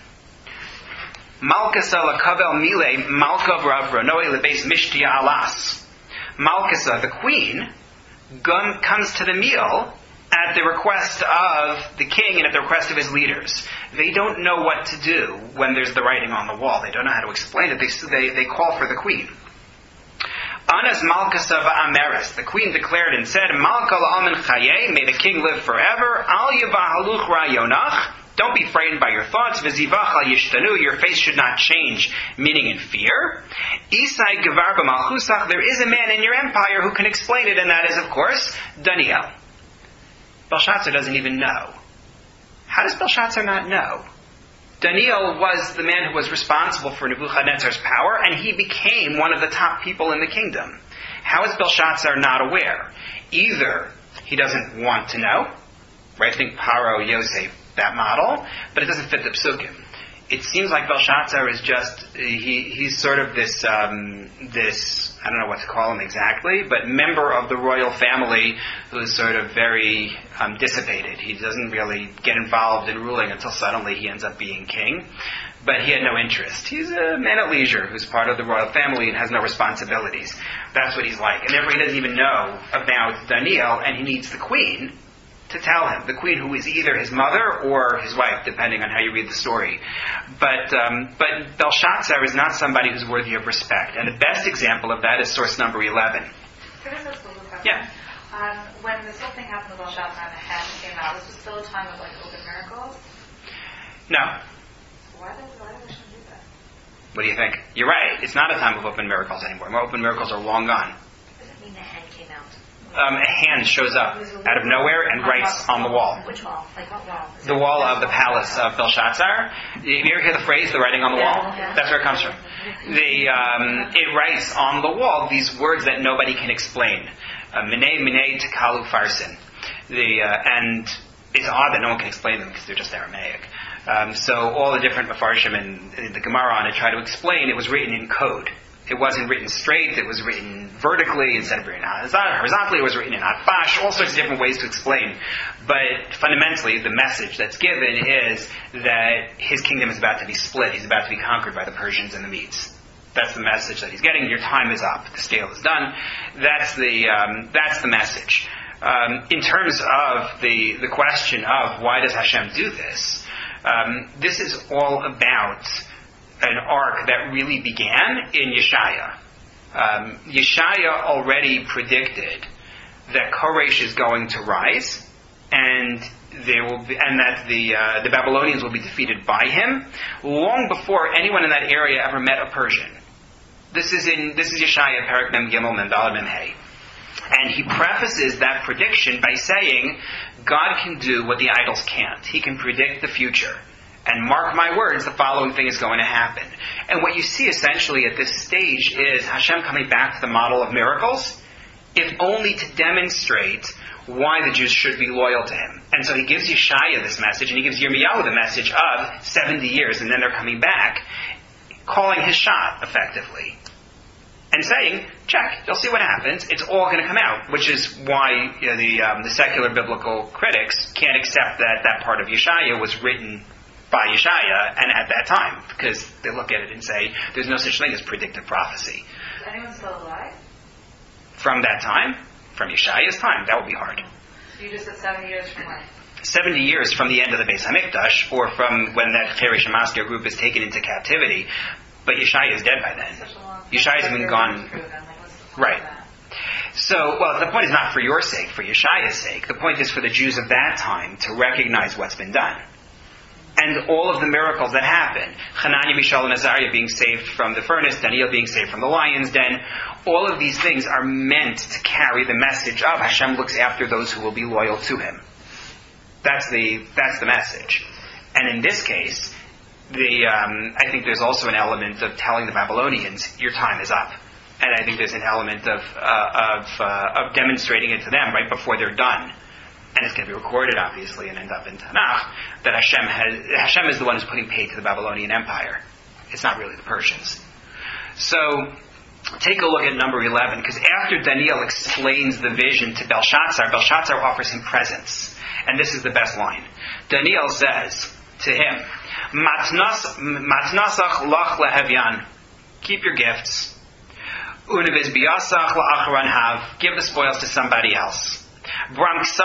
Malkasa lakavel mile malka vrav ranoi lebeis mishtia alas. Malkasa, the queen, comes to the meal at the request of the king and at the request of his leaders. They don't know what to do when there's the writing on the wall. They don't know how to explain it. They, they, they call for the queen. Anas Malkasa va'ameres. The queen declared and said, Malka la'almin chaye, may the king live forever. Al yavahaluch ra'yonach. Don't be frightened by your thoughts. V'zivach al yishtanu. Your face should not change, meaning in fear. Isai gevar b'malchusach. There is a man in your empire who can explain it, and that is, of course, Daniel. Belshazzar doesn't even know. How does Belshazzar not know? Daniel was the man who was responsible for Nebuchadnezzar's power, and he became one of the top people in the kingdom. How is Belshazzar not aware? Either he doesn't want to know, right? Think Paro, Yosef, that model, but it doesn't fit the psukim. It seems like Belshazzar is just, he, he's sort of this, um, this, I don't know what to call him exactly, but member of the royal family who's sort of very um, dissipated. He doesn't really get involved in ruling until suddenly he ends up being king. But he had no interest. He's a man at leisure who's part of the royal family and has no responsibilities. That's what he's like. And therefore he doesn't even know about Daniel, and he needs the queen to tell him. The queen who is either his mother or his wife, depending on how you read the story. But um, but Belshazzar is not somebody who's worthy of respect. And the best example of that is source number eleven. Can I ask a little question? Yeah. Um, when this whole thing happened with Belshazzar and the hand came out, was this still a time of like open miracles? No. Why did why did we shouldn't do that? What do you think? You're right. It's not a time of open miracles anymore. More open miracles are long gone. Does it mean the hand came out? Um, a hand shows up out of nowhere and writes on the wall. Which wall? Like what wall? The wall of the palace of Belshazzar. You ever hear the phrase, the writing on the wall? That's where it comes from. The, um, it writes on the wall these words that nobody can explain. Minei, minei, tekalu, farsin. The, uh, and it's odd that no one can explain them because they're just Aramaic. Um, so all the different Mefarshim and, and the Gemara on it try to explain it was written in code. It wasn't written straight, it was written vertically instead of written horizontally, it was written in Atbash, all sorts of different ways to explain. But fundamentally, the message that's given is that his kingdom is about to be split, he's about to be conquered by the Persians and the Medes. That's the message that he's getting. Your time is up, the scale is done. That's the, um, that's the message. Um, in terms of the, the question of why does Hashem do this, um, this is all about an arc that really began in Yeshaya. Um, Yeshaya already predicted that Koresh is going to rise, and there will be, and that the uh, the Babylonians will be defeated by him, long before anyone in that area ever met a Persian. This is in this is Yeshaya Perek Mem Gimel Mem Daled Mem Hey, and he prefaces that prediction by saying, God can do what the idols can't. He can predict the future. And mark my words, the following thing is going to happen. And what you see essentially at this stage is Hashem coming back to the model of miracles, if only to demonstrate why the Jews should be loyal to him. And so he gives Yeshaya this message, and he gives Yirmiyahu the message of seventy years, and then they're coming back, calling his shot, effectively. And saying, check, you'll see what happens. It's all going to come out, which is why you know, the, um, the secular biblical critics can't accept that that part of Yeshaya was written by Yeshaya, and at that time, because they look at it and say, there's no such thing as predictive prophecy. Is anyone still alive? From that time, from Yeshaya's time, that would be hard. You just said seventy years from when? seventy years from the end of the Beis HaMikdash, or from when that Cheresh and Masker group is taken into captivity, but Yeshaya is dead by then. Yeshaya's been gone. Right. So, well, the point is not for your sake, for Yeshaya's sake. The point is for the Jews of that time to recognize what's been done. And all of the miracles that happen, Hananiah, Mishael, and Azariah being saved from the furnace, Daniel being saved from the lion's den, all of these things are meant to carry the message of Hashem looks after those who will be loyal to him. That's the that's the message. And in this case, the um, I think there's also an element of telling the Babylonians, your time is up. And I think there's an element of uh, of uh, of demonstrating it to them right before they're done. And it's going to be recorded, obviously, and end up in Tanakh, that Hashem has, Hashem is the one who's putting paid to the Babylonian Empire. It's not really the Persians. So, take a look at number eleven, because after Daniel explains the vision to Belshazzar, Belshazzar offers him presents. And this is the best line. Daniel says to him, Matnasach lach lehevyan, keep your gifts. Unaviz biyasach la'achran hav, give the spoils to somebody else. I'm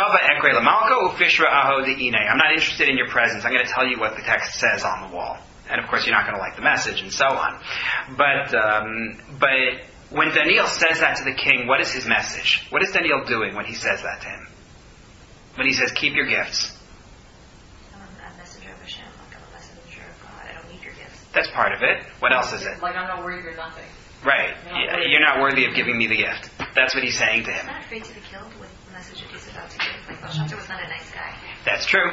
not interested in your presence. I'm going to tell you what the text says on the wall. And of course you're not going to like the message and so on. But um, but when Daniel says that to the king, what is his message? What is Daniel doing when he says that to him? When he says, keep your gifts. I'm a messenger of Hashem. Like I'm a messenger of God. I don't need your gifts. That's part of it. What else is it? Like I'm not worried, you're nothing. Right. Yeah, you're not worthy of giving me the gift. That's what he's saying to He's him. not afraid to be killed with the message that he's about to give. Like Belshazzar was not a nice guy. That's true.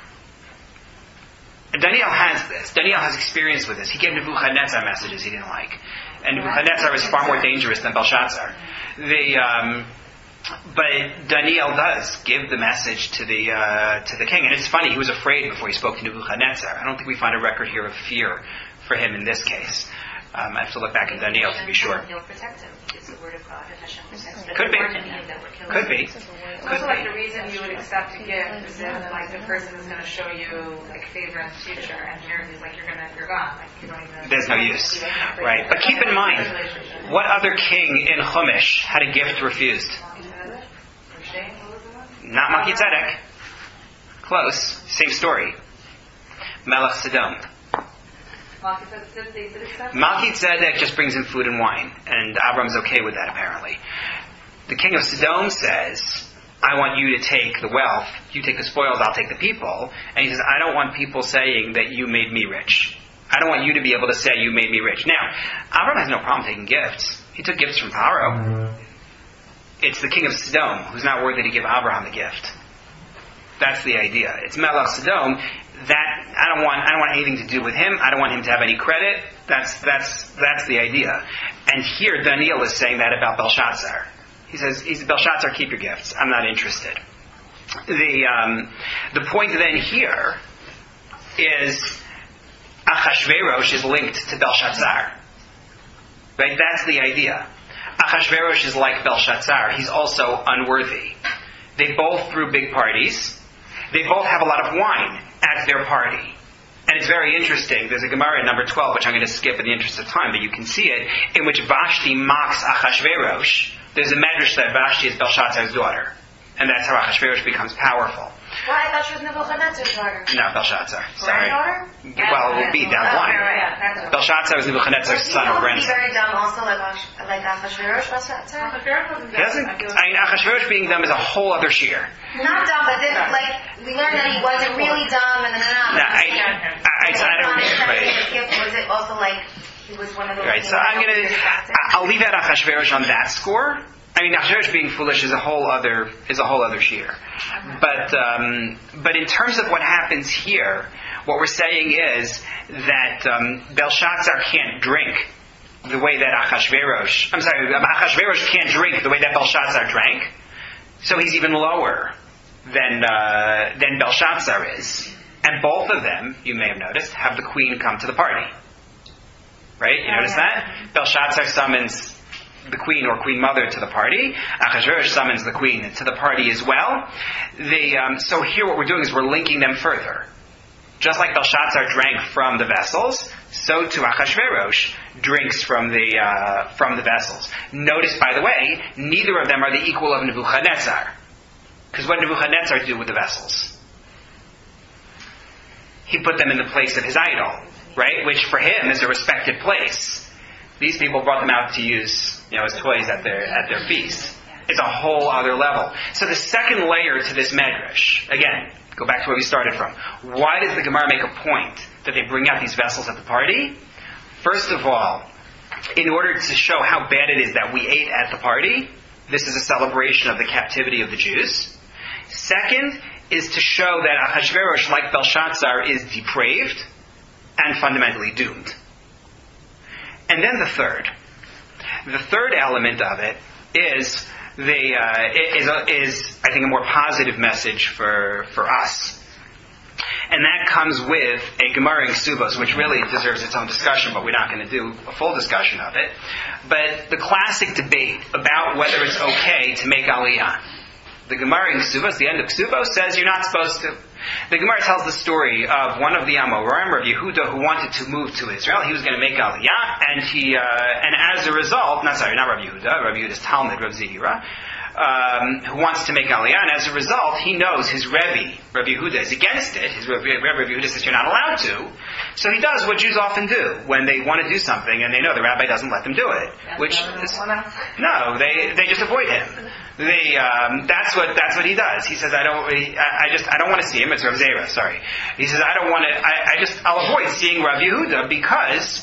And Daniel has this. Daniel has experience with this. He gave Nebuchadnezzar messages he didn't like. And Nebuchadnezzar was far more dangerous than Belshazzar. The, um, but Daniel does give the message to the uh, to the king. And it's funny, he was afraid before he spoke to Nebuchadnezzar. I don't think we find a record here of fear for him in this case. Um, I have to look back in Daniel to be sure. He'll protect him. It's the word of God and Hashem protects him. Could be. Could be. It's also like the reason you would accept a gift is if like the person is going to show you like favor in the future, and you're like you're gonna you're gone. Like you don't even. There's no use, right? But keep in mind, what other king in Chumash had a gift refused? Not Melchizedek. Close. Same story. Melech Sodom. Melchizedek just brings in food and wine, and Abram's okay with that apparently. The king of Sodom says, I want you to take the wealth, you take the spoils, I'll take the people. And he says, I don't want people saying that you made me rich. I don't want you to be able to say you made me rich. Now, Abram has no problem taking gifts. He took gifts from Pharaoh. In, it's the king of Sodom who's not worthy to give Abraham a gift. That's the idea. It's Melech Sodom. That I don't want. I don't want anything to do with him. I don't want him to have any credit. That's that's that's the idea. And here Daniel is saying that about Belshazzar. He says, he's, Belshazzar, keep your gifts. I'm not interested. The um, the point then here is Achashverosh is linked to Belshazzar. Right? That's the idea. Achashverosh is like Belshazzar. He's also unworthy. They both threw big parties. They both have a lot of wine at their party. And it's very interesting. There's a Gemara in number twelve, which I'm going to skip in the interest of time, but you can see it, in which Vashti mocks Achashverosh. There's a medrash that Vashti is Belshazzar's daughter. And that's how Achashverosh becomes powerful. Well, I thought she was Nebuchadnezzar's daughter. No, Belshazzar. Sorry. Granddaughter? Well, it would be down the line. Oh, right, right. That's Belshazzar was Nebuchadnezzar's son or Would he be grandson. very dumb also, like Ash- like Achashverosh, Belshazzar? He doesn't, I mean, Achashverosh being dumb is a whole other shear. Not dumb, but this, like, we learned that he wasn't really dumb, and then, No, I, I, I, I don't, right. Was it also like, he was one of those... Right, so I'm going to, I'll leave out Achashverosh on that score. I mean, Achashverosh being foolish is a whole other is a whole other shear. But um, but in terms of what happens here, what we're saying is that um, Belshazzar can't drink the way that Achashverosh. I'm sorry, Achashverosh can't drink the way that Belshazzar drank. So he's even lower than uh, than Belshazzar is. And both of them, you may have noticed, have the queen come to the party. Right? You notice that? Belshazzar summons the queen or queen mother to the party. Achashverosh summons the queen to the party as well. The, um, so here what we're doing is we're linking them further. Just like Belshazzar drank from the vessels, so too Achashverosh drinks from the uh, from the vessels. Notice, by the way, neither of them are the equal of Nebuchadnezzar. Because what did Nebuchadnezzar do with the vessels? He put them in the place of his idol, right? Which for him is a respected place. These people brought them out to use, you know, as toys at their at their feast. It's a whole other level. So the second layer to this medrash, again, go back to where we started from. Why does the Gemara make a point that they bring out these vessels at the party? First of all, in order to show how bad it is that we ate at the party, this is a celebration of the captivity of the Jews. Second is to show that Achashverosh, like Belshazzar, is depraved and fundamentally doomed. And then the third. The third element of it is the uh, is, is I think a more positive message for for us, and that comes with a Gemara in Ksubos, which really deserves its own discussion, but we're not going to do a full discussion of it. But the classic debate about whether it's okay to make Aliyah. The Gemara in Ksubos, the end of Ksubos, says you're not supposed to. The Gemara tells the story of one of the Amoraim, Rav Yehuda, who wanted to move to Israel. He was going to make Aliyah, and he, uh, and as a result, not sorry, not Rav Yehuda, Rav Yehuda's Talmud, Rav Zihira, um, who wants to make Aliyah, and as a result, he knows his Rebbe, Rav Yehuda, is against it. His Rebbe, Rav Yehuda says you're not allowed to. So he does what Jews often do when they want to do something and they know the rabbi doesn't let them do it. Which is, no, they they just avoid him. They um, that's what that's what he does. He says I don't I, I just I don't want to see him. It's Rav Zera, sorry. He says I don't want to. I, I just I'll avoid seeing Rav Yehuda because.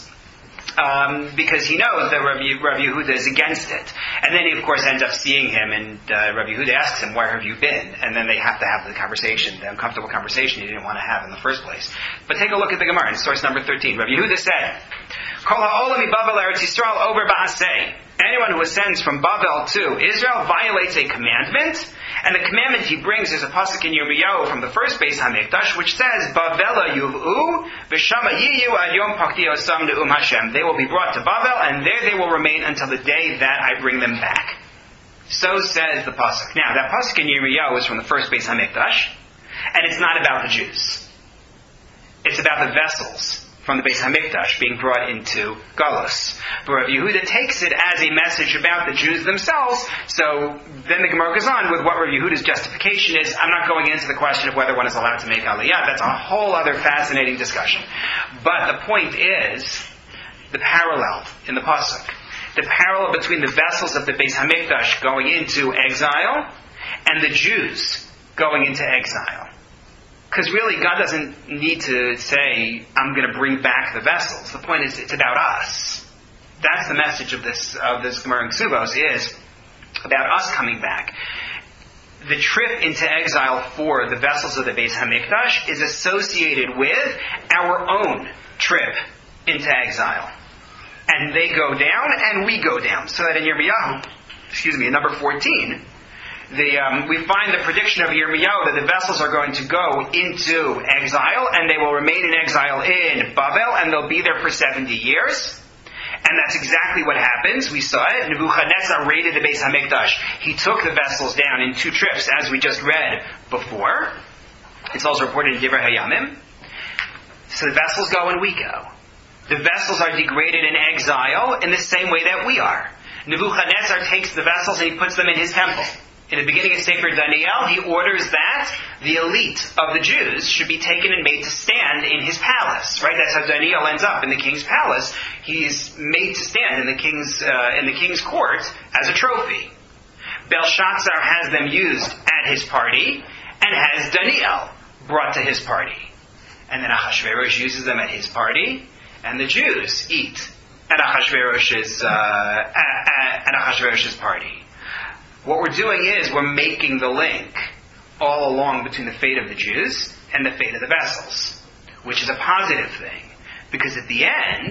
Um, because he knows that Rav, Rav Yehuda is against it. And then he, of course, ends up seeing him, and uh, Rav Yehuda asks him, where have you been? And then they have to have the conversation, the uncomfortable conversation he didn't want to have in the first place. But take a look at the Gemara in source number thirteen. Rav Yehuda said, Kol ha'olam miBavel Eretz Yisrael over ba'aseh. Anyone who ascends from Bavel to Israel violates a commandment, and the commandment he brings is a pasuk in Yirmiyahu from the first Beis Hamikdash, which says, Bavela yuv'u, v'shama yiyu ad yom pakti osam ne'um Hashem. They will be brought to Bavel, and there they will remain until the day that I bring them back. So says the pasuk. Now, that pasuk in Yirmiyahu is from the first Beis Hamikdash, and it's not about the Jews. It's about the vessels from the Beis Hamikdash being brought into Galus. But Rav Yehuda takes it as a message about the Jews themselves, so then the Gemara goes on with what Rav Yehuda's justification is. I'm not going into the question of whether one is allowed to make Aliyah. That's a whole other fascinating discussion. But the point is, the parallel in the Pasuk, the parallel between the vessels of the Beis Hamikdash going into exile and the Jews going into exile. Because really, God doesn't need to say, I'm going to bring back the vessels. The point is, it's about us. That's the message of this of this Gemara in Ksubos is, about us coming back. The trip into exile for the vessels of the Beis Hamikdash is associated with our own trip into exile. And they go down and we go down. So that in Yirmiyahu, excuse me, in number fourteen, the, um, we find the prediction of Yirmiyahu that the vessels are going to go into exile and they will remain in exile in Babel and they'll be there for seventy years. And that's exactly what happens. We saw it. Nebuchadnezzar raided the Beis Hamikdash. He took the vessels down in two trips, as we just read before. It's also reported in Divrei Hayamim. So the vessels go and we go. The vessels are degraded in exile in the same way that we are. Nebuchadnezzar takes the vessels and he puts them in his temple. In the beginning of Sefer Daniel, he orders that the elite of the Jews should be taken and made to stand in his palace. Right? That's how Daniel ends up in the king's palace. He's made to stand in the king's uh, in the king's court as a trophy. Belshazzar has them used at his party and has Daniel brought to his party. And then Ahasuerus uses them at his party, and the Jews eat at Ahasuerus's uh, at, at Ahasuerus's party. What we're doing is we're making the link all along between the fate of the Jews and the fate of the vessels, which is a positive thing, because at the end,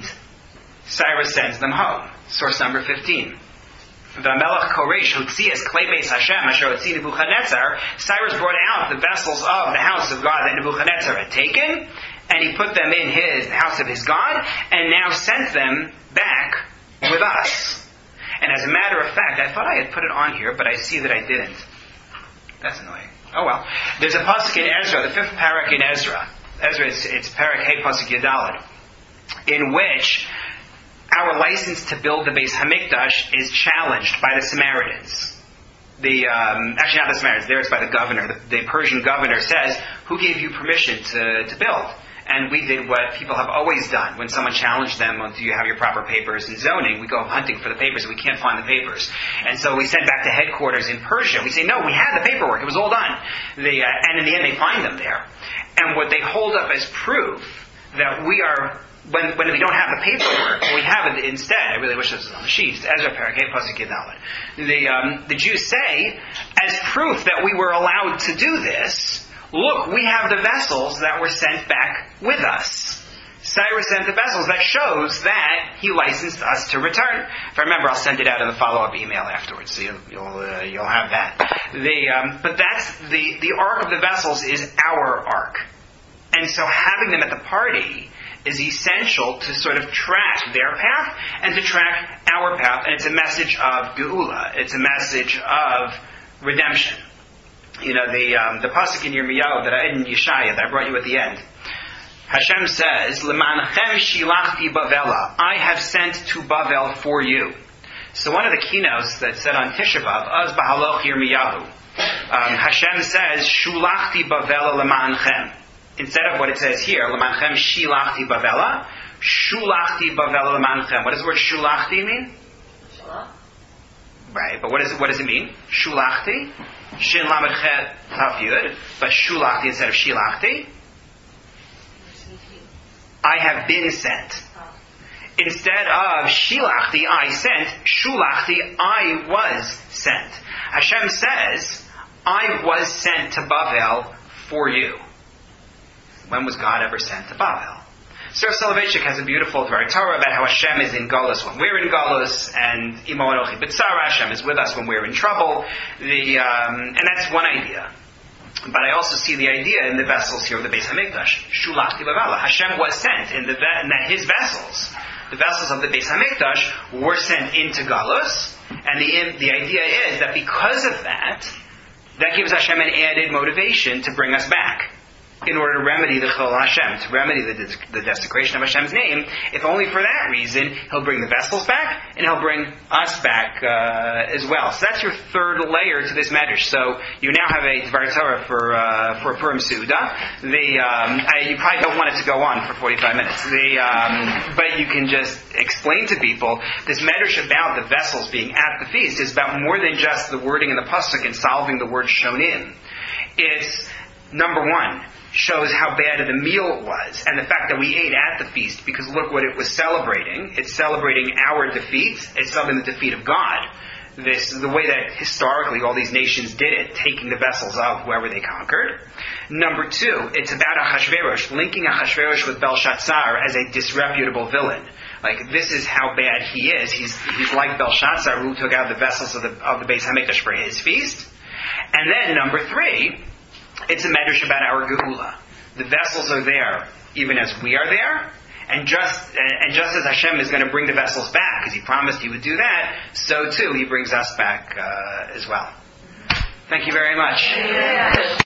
Cyrus sends them home. Source number fifteen. V'melech Koresh hotzias klei beis Hashem asher hotzi Nebuchadnezzar. Cyrus brought out the vessels of the house of God that Nebuchadnezzar had taken, and he put them in his the house of his God, and now sent them back with us. And as a matter of fact, I thought I had put it on here, but I see that I didn't. That's annoying. Oh well. There's a pasuk in Ezra, the fifth parak in Ezra. Ezra, it's, it's parak Hey pasuk Yadalad, in which our license to build the Beis Hamikdash is challenged by the Samaritans. The um, actually not the Samaritans. There it's by the governor. The, the Persian governor says, "Who gave you permission to to build?" And we did what people have always done. When someone challenged them, well, do you have your proper papers and zoning? We go hunting for the papers and we can't find the papers. And so we send back to headquarters in Persia. We say, no, we had the paperwork. It was all done. They, uh, and in the end, they find them there. And what they hold up as proof that we are, when, when we don't have the paperwork, we have it instead. I really wish this was on the sheet. It's Ezra Parakeh Pasuk Yudalad. The, um, the Jews say, as proof that we were allowed to do this, look, we have the vessels that were sent back with us. Cyrus sent the vessels. That shows that he licensed us to return. If I remember, I'll send it out in the follow-up email afterwards, so you'll you'll, uh, you'll have that. The, um, but that's the the ark of the vessels is our ark, and so having them at the party is essential to sort of track their path and to track our path. And it's a message of Geula. It's a message of redemption. You know, the um, the pasuk in Yirmiyahu that I in Yeshaya that I brought you at the end. Hashem says, "L'manchem shilachti Bavela." I have sent to Bavel for you. So one of the keynotes that said on Tisha B'av, Az Bahaloch Yirmiyahu, um, Hashem says, "Shulachti Bavela l'manchem." Instead of what it says here, "L'manchem shilachti Bavela," "Shulachti Bavela l'manchem." What does the word "shulachti" mean? Shalach. Right, but what does it, what does it mean? Shulachti, Shin Lamed Chet Tav Yud, but Shulachti instead of Shilachti. I have been sent. Instead of Shilachti, I sent, Shulachti, I was sent. Hashem says, I was sent to Bavel for you. When was God ever sent to Bavel? Sir Soloveitchik has a beautiful Dvar Torah about how Hashem is in Galus when we're in Galus, and Imo Anochi B'tzara, Hashem is with us when we're in trouble. The um, and that's one idea. But I also see the idea in the vessels here of the Beis Hamikdash. Shulachti Bavala. Hashem was sent in the in that His vessels, the vessels of the Beis Hamikdash, were sent into Galus, and the the idea is that because of that, that gives Hashem an added motivation to bring us back, in order to remedy the Chilul Hashem, to remedy the, the desecration of Hashem's name. If only for that reason, He'll bring the vessels back, and He'll bring us back uh, as well. So that's your third layer to this medrash. So you now have a Dvar Torah for uh, for Purim Seudah. The um, I, you probably don't want it to go on for forty-five minutes. The um, but you can just explain to people this medrash about the vessels being at the feast is about more than just the wording in the pasuk and solving the word shonim. It's number one, shows how bad the meal was, and the fact that we ate at the feast, because look what it was celebrating. It's celebrating our defeat. It's celebrating the defeat of God. this, the way that historically all these nations did it, taking the vessels of whoever they conquered. Number two, it's about Ahasuerus, linking Ahasuerus with Belshazzar as a disreputable villain. Like, this is how bad he is. He's he's like Belshazzar, who took out the vessels of the of the Beis Hamikdash for his feast. And then number three, it's a medrash about our Geula. The vessels are there even as we are there. And just and just as Hashem is going to bring the vessels back, because He promised He would do that, so too He brings us back uh, as well. Thank you very much.